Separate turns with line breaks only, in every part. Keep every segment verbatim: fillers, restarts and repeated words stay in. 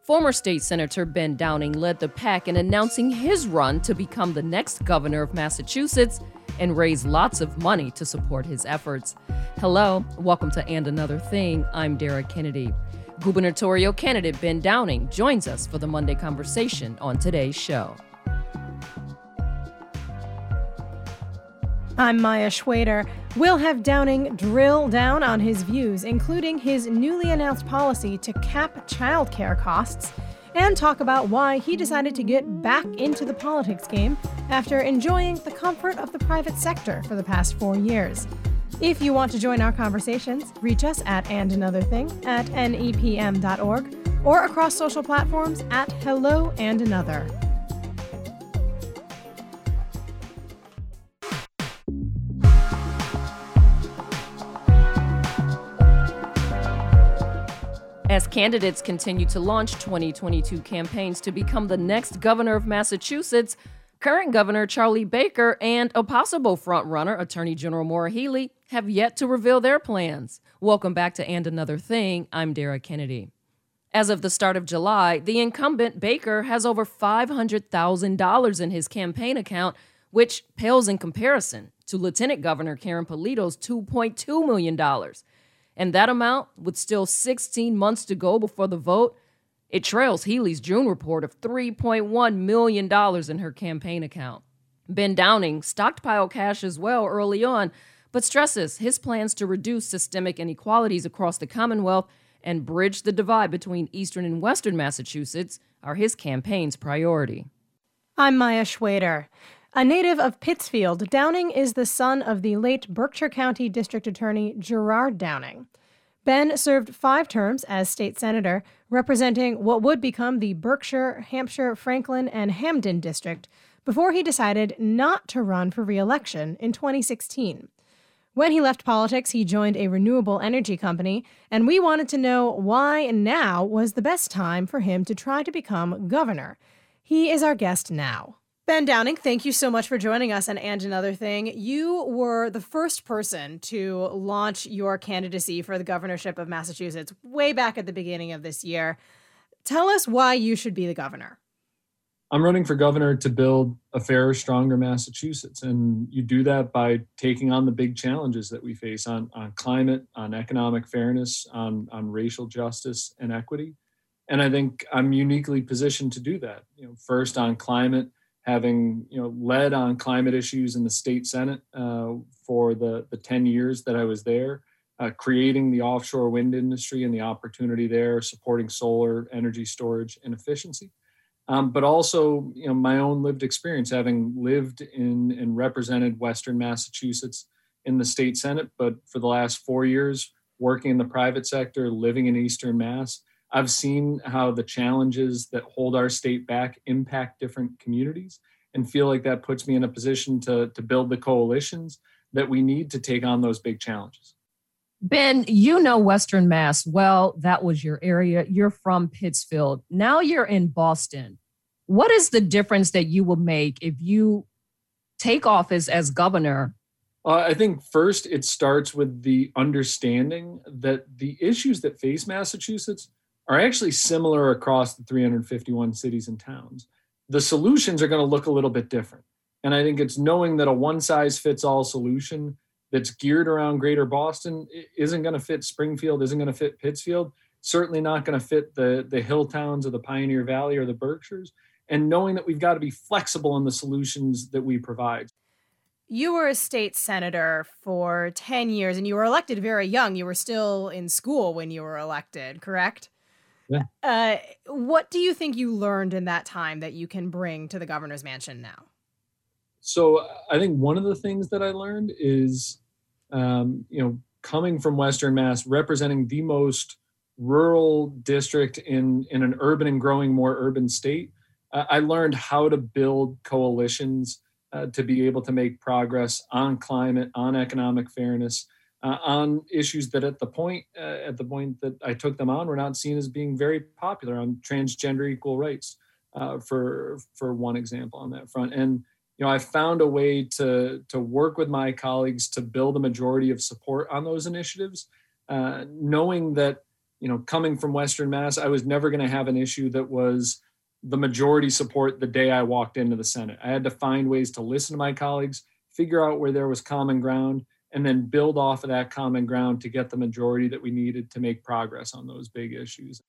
Former State Senator Ben Downing led the pack in announcing his run to become the next governor of Massachusetts and raised lots of money to support his efforts. Hello, welcome to And Another Thing. I'm Dara Kennedy. Gubernatorial candidate Ben Downing joins us for the Monday conversation on today's show.
I'm Maya Schwader. We'll have Downing drill down on his views, including his newly announced policy to cap childcare costs, and talk about why he decided to get back into the politics game after enjoying the comfort of the private sector for the past four years. If you want to join our conversations, reach us at And Another Thing at N E P M dot org or across social platforms at Hello and Another.
As candidates continue to launch twenty twenty-two campaigns to become the next governor of Massachusetts, current Governor Charlie Baker and a possible frontrunner, Attorney General Maura Healey, have yet to reveal their plans. Welcome back to And Another Thing. I'm Dara Kennedy. As of the start of July, the incumbent Baker has over five hundred thousand dollars in his campaign account, which pales in comparison to Lieutenant Governor Karen Polito's two point two million dollars. And that amount, with still sixteen months to go before the vote, it trails Healey's June report of three point one million dollars in her campaign account. Ben Downing stockpiled cash as well early on, but stresses his plans to reduce systemic inequalities across the Commonwealth and bridge the divide between Eastern and Western Massachusetts are his campaign's priority.
I'm Maya Schwader. A native of Pittsfield, Downing is the son of the late Berkshire County District Attorney Gerard Downing. Ben served five terms as state senator, representing what would become the Berkshire, Hampshire, Franklin, and Hamden district, before he decided not to run for re-election in twenty sixteen. When he left politics, he joined a renewable energy company, and we wanted to know why now was the best time for him to try to become governor. He is our guest now. Ben Downing, thank you so much for joining us on And Another Thing. You were the first person to launch your candidacy for the governorship of Massachusetts way back at the beginning of this year. Tell us why you should be the governor.
I'm running for governor to build a fairer, stronger Massachusetts. And you do that by taking on the big challenges that we face on, on climate, on economic fairness, on, on racial justice and equity. And I think I'm uniquely positioned to do that. You know, first on climate, having you know led on climate issues in the state Senate uh, for the, the ten years that I was there, uh, creating the offshore wind industry and the opportunity there, supporting solar energy storage and efficiency. Um, but also you know my own lived experience, having lived in and represented Western Massachusetts in the state Senate, but for the last four years working in the private sector, living in Eastern Mass. I've seen how the challenges that hold our state back impact different communities and feel like that puts me in a position to, to build the coalitions that we need to take on those big challenges.
Ben, you know Western Mass well. That was your area. You're from Pittsfield. Now you're in Boston. What is the difference that you will make if you take office as governor?
Uh, I think first it starts with the understanding that the issues that face Massachusetts are actually similar across the three hundred fifty-one cities and towns. The solutions are going to look a little bit different. And I think it's knowing that a one-size-fits-all solution that's geared around Greater Boston isn't going to fit Springfield, isn't going to fit Pittsfield, certainly not going to fit the, the hill towns of the Pioneer Valley or the Berkshires, and knowing that we've got to be flexible in the solutions that we provide.
You were a state senator for ten years, and you were elected very young. You were still in school when you were elected, correct?
Yeah.
Uh, what do you think you learned in that time that you can bring to the governor's mansion now?
So I think one of the things that I learned is, um, you know, coming from Western Mass, representing the most rural district in, in an urban and growing more urban state, uh, I learned how to build coalitions uh, to be able to make progress on climate, on economic fairness, Uh, on issues that at the point uh, at the point that I took them on were not seen as being very popular, on transgender equal rights, uh, for for one example on that front. And you know, I found a way to to work with my colleagues to build a majority of support on those initiatives, uh, knowing that you know, coming from Western Mass, I was never going to have an issue that was the majority support the day I walked into the Senate. I had to find ways to listen to my colleagues, figure out where there was common ground, and then build off of that common ground to get the majority that we needed to make progress on those big issues.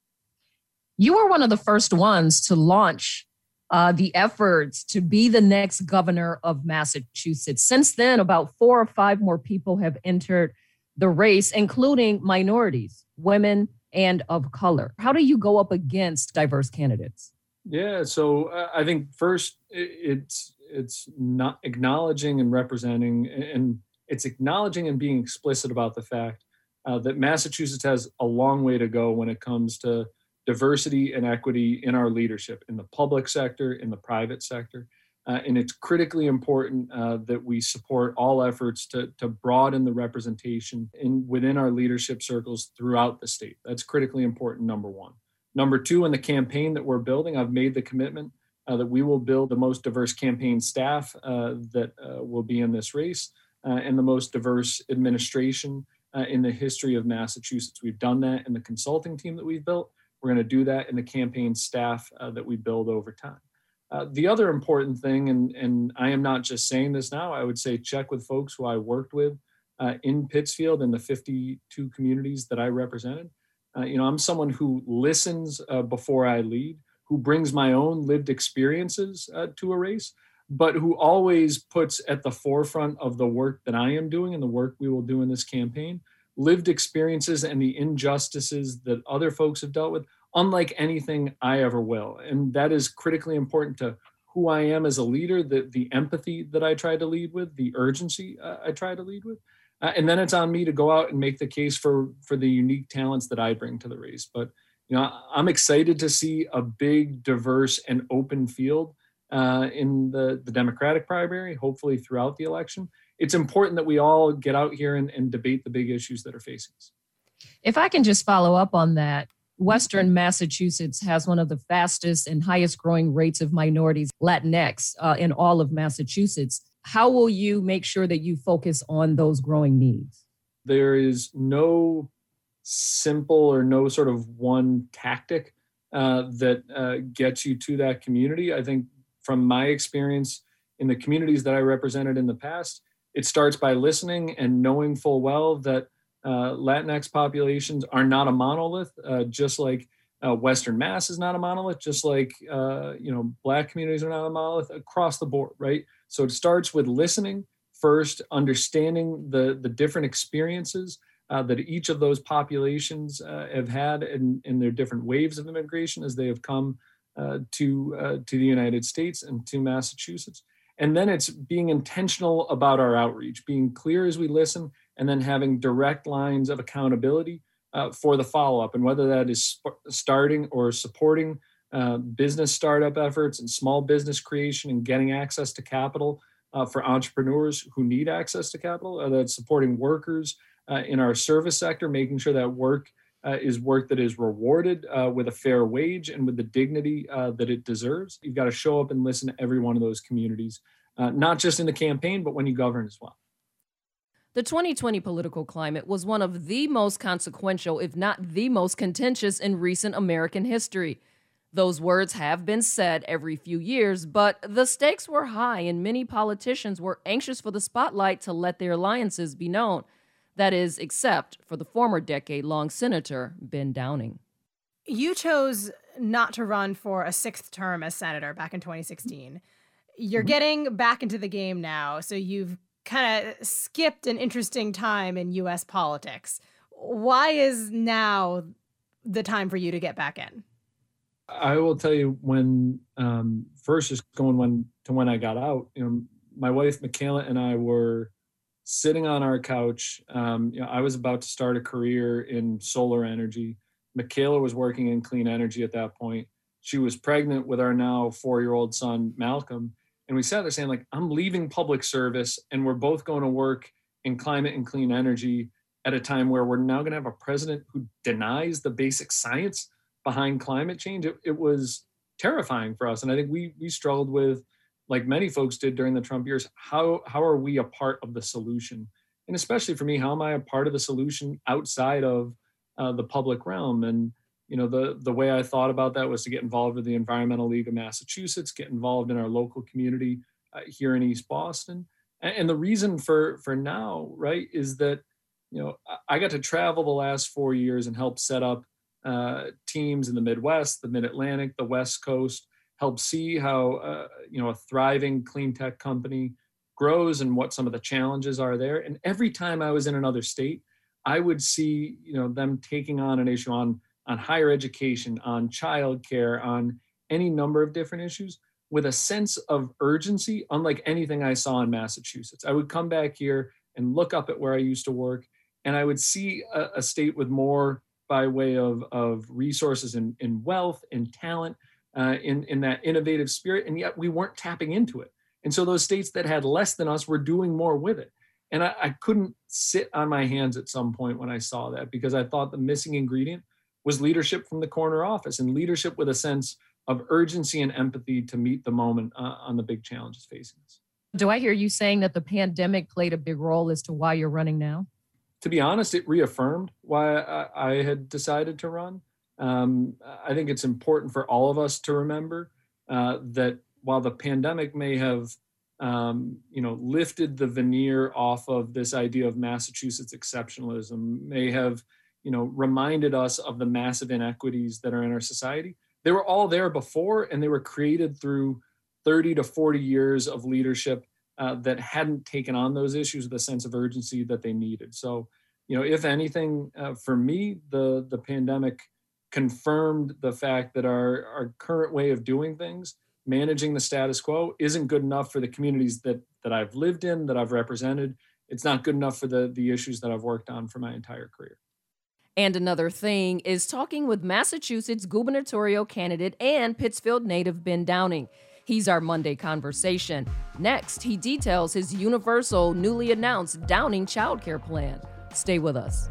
You were one of the first ones to launch uh, the efforts to be the next governor of Massachusetts. Since then, about four or five more people have entered the race, including minorities, women, and of color. How do you go up against diverse candidates?
Yeah, so uh, I think first it's it's not acknowledging and representing, and it's acknowledging and being explicit about the fact uh, that Massachusetts has a long way to go when it comes to diversity and equity in our leadership, in the public sector, in the private sector. Uh, and it's critically important uh, that we support all efforts to, to broaden the representation in, within our leadership circles throughout the state. That's critically important, number one. Number two, in the campaign that we're building, I've made the commitment uh, that we will build the most diverse campaign staff uh, that uh, will be in this race uh, and the most diverse administration uh, in the history of Massachusetts. We've done that in the consulting team that we've built. We're going to do that in the campaign staff uh, that we build over time. Uh, the other important thing, and, and I am not just saying this now, I would say check with folks who I worked with uh, in Pittsfield and the fifty-two communities that I represented. Uh, you know, I'm someone who listens uh, before I lead, who brings my own lived experiences uh, to a race, but who always puts at the forefront of the work that I am doing and the work we will do in this campaign, lived experiences and the injustices that other folks have dealt with, unlike anything I ever will. And that is critically important to who I am as a leader, the, the empathy that I try to lead with, the urgency uh, I try to lead with. Uh, and then it's on me to go out and make the case for, for the unique talents that I bring to the race. But, you know, I'm excited to see a big, diverse, and open field uh, in the, the Democratic primary, hopefully throughout the election. It's important that we all get out here and, and debate the big issues that are facing us.
If I can just follow up on that, Western Massachusetts has one of the fastest and highest growing rates of minorities, Latinx, uh, in all of Massachusetts. How will you make sure that you focus on those growing needs?
There is no simple or no sort of one tactic uh, that uh, gets you to that community. I think from my experience in the communities that I represented in the past, it starts by listening and knowing full well that uh, Latinx populations are not a monolith, uh, just like uh, Western Mass is not a monolith, just like, uh, you know, Black communities are not a monolith across the board, right? So it starts with listening first, understanding the, the different experiences uh, that each of those populations uh, have had in, in their different waves of immigration as they have come uh, to, uh, to the United States and to Massachusetts. And then it's being intentional about our outreach, being clear as we listen, and then having direct lines of accountability uh, for the follow-up. And whether that is sp- starting or supporting uh, business startup efforts and small business creation and getting access to capital uh, for entrepreneurs who need access to capital, or that's supporting workers uh, in our service sector, making sure that work uh, is work that is rewarded uh, with a fair wage and with the dignity uh, that it deserves. You've got to show up and listen to every one of those communities, uh, not just in the campaign, but when you govern as well.
The twenty twenty political climate was one of the most consequential, if not the most contentious in recent American history. Those words have been said every few years, but the stakes were high and many politicians were anxious for the spotlight to let their alliances be known. That is, except for the former decade-long Senator Ben Downing.
You chose not to run for a sixth term as senator back in twenty sixteen. You're getting back into the game now, so you've kind of skipped an interesting time in U S politics. Why is now the time for you to get back in?
I will tell you, when um, first just going when to when I got out, you know, my wife Michaela and I were sitting on our couch. Um, you know, I was about to start a career in solar energy. Michaela was working in clean energy at that point. She was pregnant with our now four-year-old son, Malcolm. And we sat there saying, like, I'm leaving public service and we're both going to work in climate and clean energy at a time where we're now going to have a president who denies the basic science behind climate change. It, it was terrifying for us. And I think we we struggled with, like many folks did during the Trump years, how how are we a part of the solution? And especially for me, how am I a part of the solution outside of uh, the public realm. And you know, the the way I thought about that was to get involved with the Environmental League of Massachusetts, get involved in our local community uh, here in East Boston. And, and the reason for for now, right, is that you know I got to travel the last four years and help set up uh, teams in the Midwest, the Mid-Atlantic, the West Coast, help see how uh, you know a thriving clean tech company grows and what some of the challenges are there. And every time I was in another state, I would see you know them taking on an issue on on higher education, on childcare, on any number of different issues with a sense of urgency, unlike anything I saw in Massachusetts. I would come back here and look up at where I used to work, and I would see a, a state with more by way of, of resources and, and wealth and talent uh, in, in that innovative spirit, and yet we weren't tapping into it. And so those states that had less than us were doing more with it. And I, I couldn't sit on my hands at some point when I saw that, because I thought the missing ingredient was leadership from the corner office, and leadership with a sense of urgency and empathy to meet the moment uh, on the big challenges facing us.
Do I hear you saying that the pandemic played a big role as to why you're running now?
To be honest, it reaffirmed why I, I had decided to run. Um, I think it's important for all of us to remember uh, that while the pandemic may have um, you know, lifted the veneer off of this idea of Massachusetts exceptionalism, may have you know, reminded us of the massive inequities that are in our society. They were all there before, and they were created through thirty to forty years of leadership uh, that hadn't taken on those issues with a sense of urgency that they needed. So, you know, if anything, uh, for me, the the pandemic confirmed the fact that our, our current way of doing things, managing the status quo, isn't good enough for the communities that that I've lived in, that I've represented. It's not good enough for the the issues that I've worked on for my entire career.
And Another Thing is talking with Massachusetts gubernatorial candidate and Pittsfield native Ben Downing. He's our Monday conversation. Next, he details his universal, newly announced Downing childcare plan. Stay with us.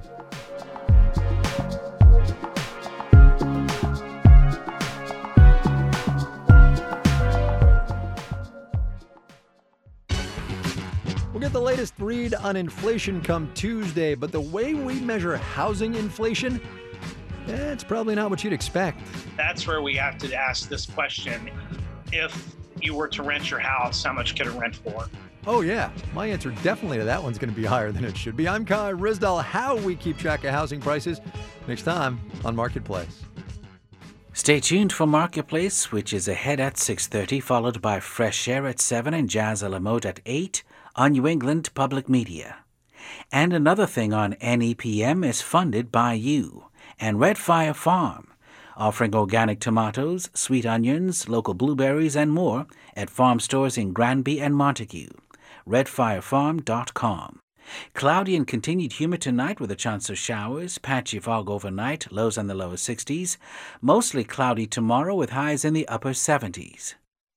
We'll get the latest read on inflation come Tuesday, but the way we measure housing inflation, eh, it's probably not what you'd expect.
That's where we have to ask this question. If you were to rent your house, how much could it rent for?
Oh yeah, my answer definitely to that one's going to be higher than it should be. I'm Kai Ryssdal. How we keep track of housing prices next time on Marketplace.
Stay tuned for Marketplace, which is ahead at six thirty, followed by Fresh Air at seven and Jazz a la Mode at eight on New England Public Media. And Another Thing on N E P M is funded by you and Red Fire Farm, offering organic tomatoes, sweet onions, local blueberries, and more at farm stores in Granby and Montague. red fire farm dot com. Cloudy and continued humid tonight with a chance of showers, patchy fog overnight, lows in the lower sixties. Mostly cloudy tomorrow with highs in the upper seventies.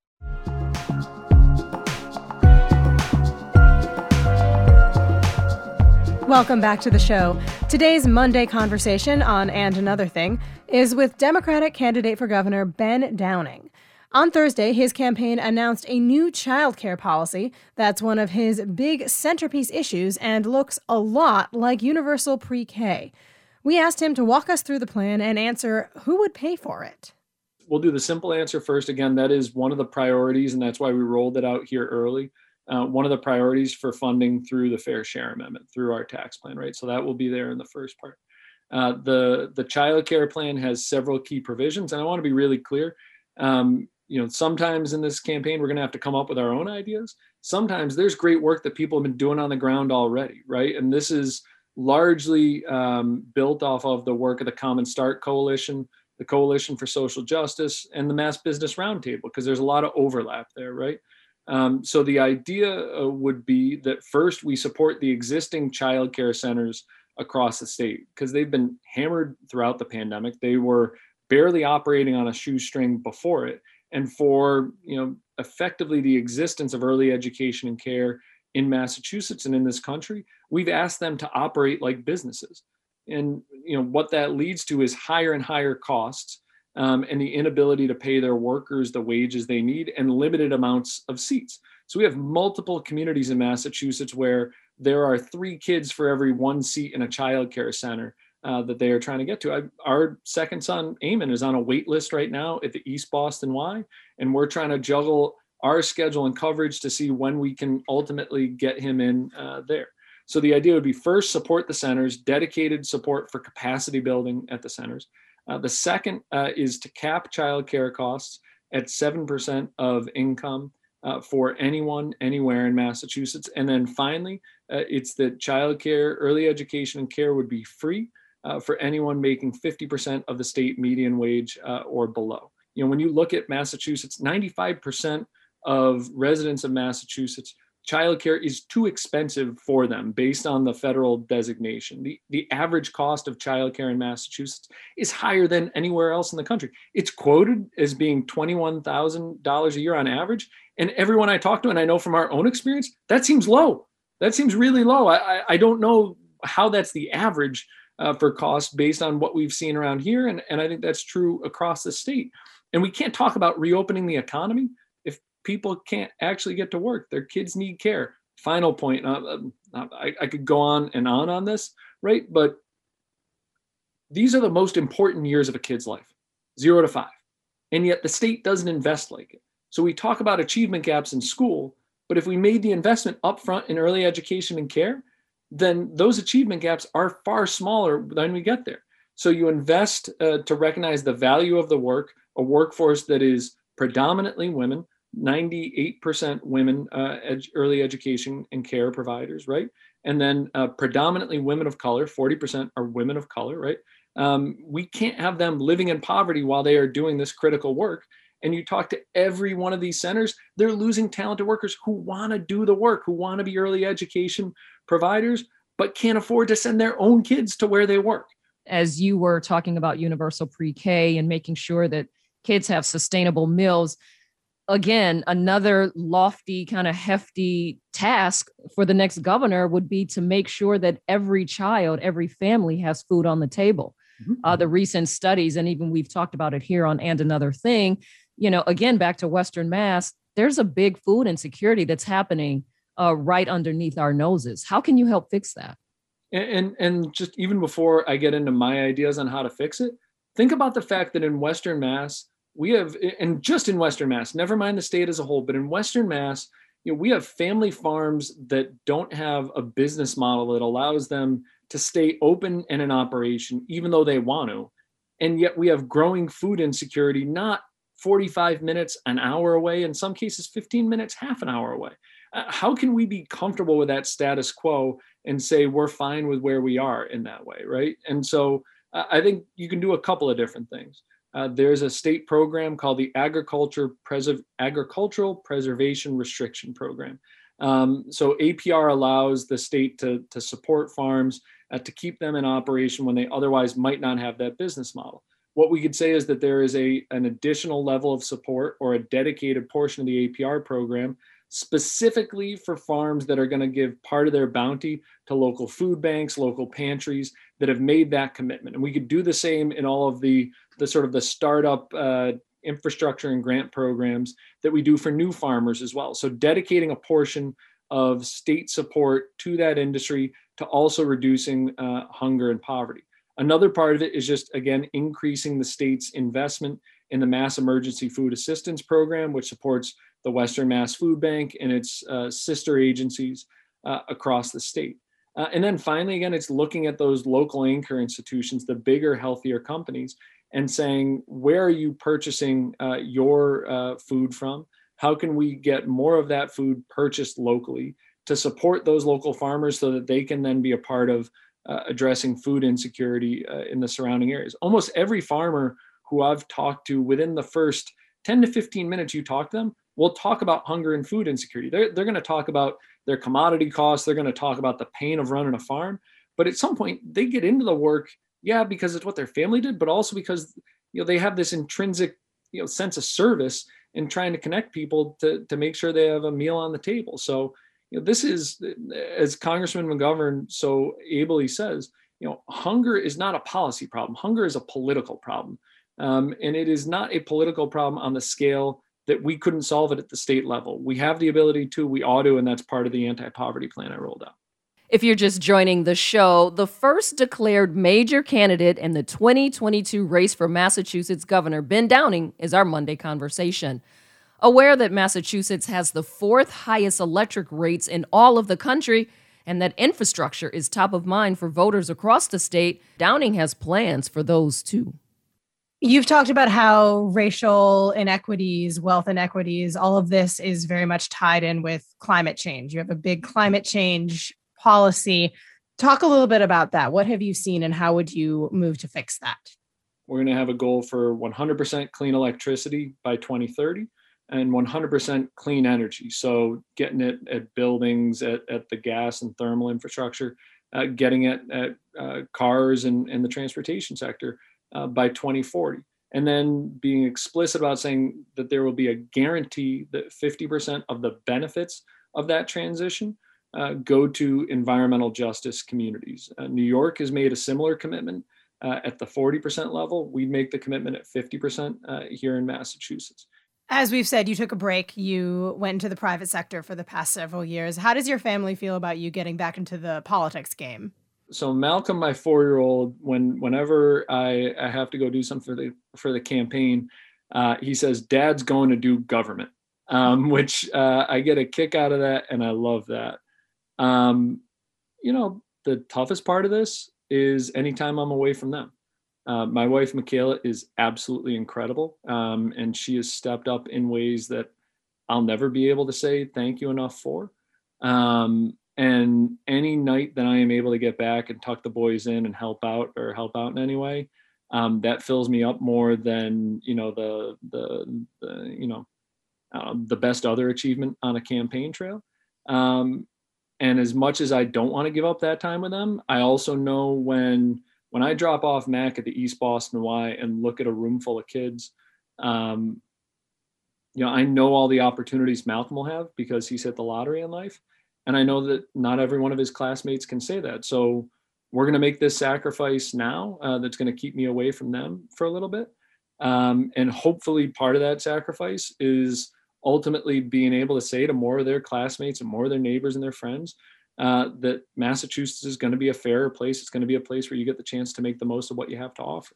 Welcome back to the show. Today's Monday conversation on And Another Thing is with Democratic candidate for governor Ben Downing. On Thursday, his campaign announced a new child care policy that's one of his big centerpiece issues and looks a lot like universal pre-K. We asked him to walk us through the plan and answer who would pay for it.
We'll do the simple answer first. Again, that is one of the priorities, and that's why we rolled it out here early. Uh, one of the priorities for funding through the Fair Share Amendment, through our tax plan, right? So that will be there in the first part. Uh, the the child care plan has several key provisions, and I want to be really clear. Um, you know, sometimes in this campaign, we're going to have to come up with our own ideas. Sometimes there's great work that people have been doing on the ground already, right? And this is largely um, built off of the work of the Common Start Coalition, the Coalition for Social Justice, and the Mass Business Roundtable, because there's a lot of overlap there, right? Um, so the idea uh, would be that first we support the existing child care centers across the state, because they've been hammered throughout the pandemic. They were barely operating on a shoestring before it. And for, you know, effectively the existence of early education and care in Massachusetts and in this country, we've asked them to operate like businesses. And, you know, what that leads to is higher and higher costs. Um, and the inability to pay their workers the wages they need and limited amounts of seats. So we have multiple communities in Massachusetts where there are three kids for every one seat in a child care center uh, that they are trying to get to. I, our second son, Eamon, is on a wait list right now at the East Boston Y, and we're trying to juggle our schedule and coverage to see when we can ultimately get him in uh, there. So the idea would be, first, support the centers, dedicated support for capacity building at the centers. Uh, the second uh, is to cap childcare costs at seven percent of income uh, for anyone, anywhere in Massachusetts. And then finally, uh, it's that childcare, early education, and care would be free uh, for anyone making fifty percent of the state median wage uh, or below. You know, when you look at Massachusetts, ninety-five percent of residents of Massachusetts, childcare is too expensive for them based on the federal designation. The, the average cost of childcare in Massachusetts is higher than anywhere else in the country. It's quoted as being twenty-one thousand dollars a year on average. And everyone I talk to, and I know from our own experience, that seems low. That seems really low. I, I, I don't know how that's the average uh, for cost based on what we've seen around here. And, and I think that's true across the state. And we can't talk about reopening the economy if people can't actually get to work. Their kids need care. Final point, uh, I, I could go on and on on this, right? But these are the most important years of a kid's life, zero to five. And yet the state doesn't invest like it. So we talk about achievement gaps in school, but if we made the investment upfront in early education and care, then those achievement gaps are far smaller when we get there. So you invest uh, to recognize the value of the work, a workforce that is predominantly women, ninety-eight percent women, uh, ed- early education and care providers, right? And then uh, predominantly women of color, forty percent are women of color, right? Um, we can't have them living in poverty while they are doing this critical work. And you talk to every one of these centers, they're losing talented workers who want to do the work, who want to be early education providers, but can't afford to send their own kids to where they work.
As you were talking about universal pre-K and making sure that kids have sustainable meals, again, another lofty, kind of hefty task for the next governor would be to make sure that every child, every family has food on the table. Mm-hmm. Uh, the recent studies, and even we've talked about it here on And Another Thing, you know, again, back to Western Mass, there's a big food insecurity that's happening uh, right underneath our noses. How can you help fix that?
And, and and just even before I get into my ideas on how to fix it, think about the fact that in Western Mass, we have, and just in Western Mass, never mind the state as a whole, but in Western Mass, you know, we have family farms that don't have a business model that allows them to stay open and in operation, even though they want to. And yet we have growing food insecurity, not forty-five minutes, an hour away, in some cases, fifteen minutes, half an hour away. Uh, how can we be comfortable with that status quo and say we're fine with where we are in that way, right? And so uh, I think you can do a couple of different things. Uh, there's a state program called the Agriculture Preserv- Agricultural Preservation Restriction Program. Um, so A P R allows the state to, to support farms uh, to keep them in operation when they otherwise might not have that business model. What we could say is that there is a, an additional level of support or a dedicated portion of the A P R program specifically for farms that are going to give part of their bounty to local food banks, local pantries that have made that commitment. And we could do the same in all of the, the sort of the startup uh, infrastructure and grant programs that we do for new farmers as well. So dedicating a portion of state support to that industry to also reducing uh, hunger and poverty. Another part of it is just, again, increasing the state's investment in the Mass Emergency Food Assistance Program, which supports the Western Mass Food Bank and its uh, sister agencies uh, across the state. Uh, and then finally, again, it's looking at those local anchor institutions, the bigger, healthier companies, and saying, where are you purchasing uh, your uh, food from? How can we get more of that food purchased locally to support those local farmers so that they can then be a part of uh, addressing food insecurity uh, in the surrounding areas? Almost every farmer who I've talked to, within the first ten to fifteen minutes you talk to them, we'll talk about hunger and food insecurity. They're, they're going to talk about their commodity costs. They're going to talk about the pain of running a farm. But at some point, they get into the work, yeah, because it's what their family did, but also because, you know, they have this intrinsic, you know, sense of service in trying to connect people to, to make sure they have a meal on the table. So, you know, this is, as Congressman McGovern so ably says, you know, hunger is not a policy problem. Hunger is a political problem. Um, and it is not a political problem on the scale that we couldn't solve it at the state level. We have the ability to, we ought to, and that's part of the anti-poverty plan I rolled out.
If you're just joining the show, the first declared major candidate in the twenty twenty-two race for Massachusetts Governor, Ben Downing, is our Monday conversation. Aware that Massachusetts has the fourth highest electric rates in all of the country and that infrastructure is top of mind for voters across the state, Downing has plans for those too.
You've talked about how racial inequities, wealth inequities, all of this is very much tied in with climate change. You have a big climate change policy. Talk a little bit about that. What have you seen and how would you move to fix that?
We're going to have a goal for one hundred percent clean electricity by twenty thirty and one hundred percent clean energy. So getting it at buildings, at, at the gas and thermal infrastructure, uh, getting it at uh, cars and, and the transportation sector uh, by twenty forty. And then being explicit about saying that there will be a guarantee that fifty percent of the benefits of that transition Uh, go to environmental justice communities. Uh, New York has made a similar commitment uh, at the forty percent level. We'd make the commitment at fifty percent uh, here in Massachusetts.
As we've said, you took a break. You went into the private sector for the past several years. How does your family feel about you getting back into the politics game?
So Malcolm, my four-year-old, when whenever I, I have to go do something for the for the campaign, uh, he says, "Dad's going to do government," um, which uh, I get a kick out of that, and I love that. Um, you know, the toughest part of this is anytime I'm away from them. Uh, my wife, Michaela, is absolutely incredible. Um, and she has stepped up in ways that I'll never be able to say thank you enough for. Um, and any night that I am able to get back and tuck the boys in and help out or help out in any way, um, that fills me up more than, you know, the, the, the you know, um, the best other achievement on a campaign trail. Um, And as much as I don't want to give up that time with them, I also know when when I drop off Mac at the East Boston Y and look at a room full of kids, um, you know, I know all the opportunities Malcolm will have because he's hit the lottery in life. And I know that not every one of his classmates can say that. So we're going to make this sacrifice now uh, that's going to keep me away from them for a little bit. Um, and hopefully part of that sacrifice is ultimately being able to say to more of their classmates and more of their neighbors and their friends uh, that Massachusetts is going to be a fairer place. It's going to be a place where you get the chance to make the most of what you have to offer.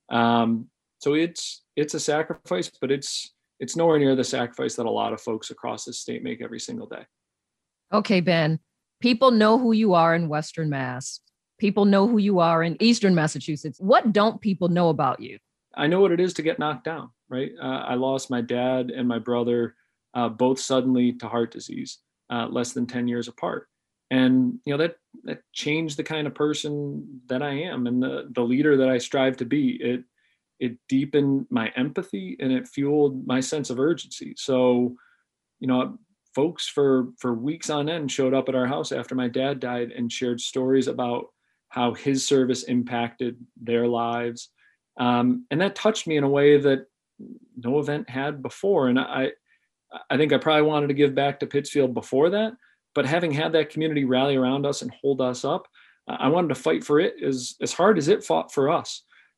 Um, so it's it's a sacrifice, but it's it's nowhere near the sacrifice that a lot of folks across this state make every single day.
Okay, Ben, people know who you are in Western Mass. People know who you are in Eastern Massachusetts. What don't people know about you?
I know what it is to get knocked down, right? Uh, I lost my dad and my brother uh, both suddenly to heart disease, uh, less than ten years apart. And, you know, that, that changed the kind of person that I am and the, the leader that I strive to be. It, it deepened my empathy and it fueled my sense of urgency. So, you know, folks for, for weeks on end showed up at our house after my dad died and shared stories about how his service impacted their lives. Um, and that touched me in a way that no event had before. And I, I think I probably wanted to give back to Pittsfield before that, but having had that community rally around us and hold us up, I wanted to fight for it as, as hard as it fought for us.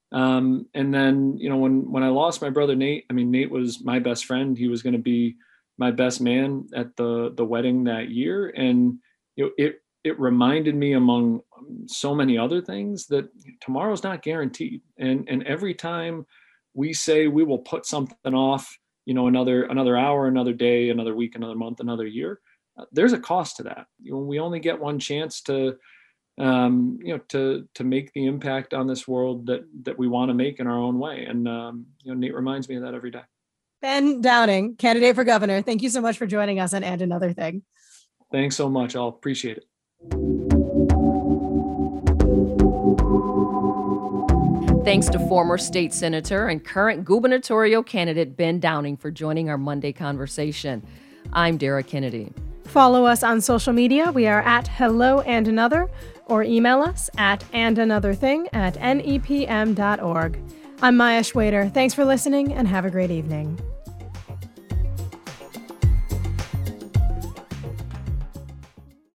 Um, and then, you know, when, when I lost my brother, Nate, I mean, Nate was my best friend. He was going to be my best man at the, the wedding that year. And, you know, it, it reminded me among so many other things that tomorrow's not guaranteed. And, and every time we say we will put something off, you know, another, another hour, another day, another week, another month, another year, uh, there's a cost to that. You know, we only get one chance to, um, you know, to, to make the impact on this world that, that we want to make in our own way. And, um, you know, Nate reminds me of that every day.
Ben Downing, candidate for governor. Thank you so much for joining us on And Another Thing.
Thanks so much. I'll appreciate it.
Thanks to former state senator and current gubernatorial candidate Ben Downing for joining our Monday conversation. I'm Dara Kennedy.
Follow us on social media. We are at Hello and Another, or email us at andanotherthing at nepm dot org. I'm Maya Schwader. Thanks for listening and have a great evening.